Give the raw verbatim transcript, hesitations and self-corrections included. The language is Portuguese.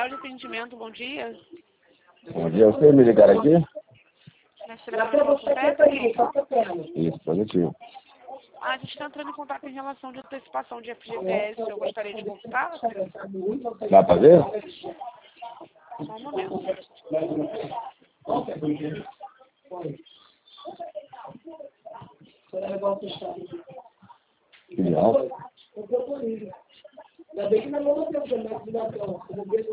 Central de Atendimento, bom dia. Bom dia, você me ligaram aqui? Nós telefone completo? Isso, positivo. Ah, a gente está entrando em contato em relação de antecipação de F G T S. Eu gostaria de consultar? Dá pra ver? Só um momento. Legal.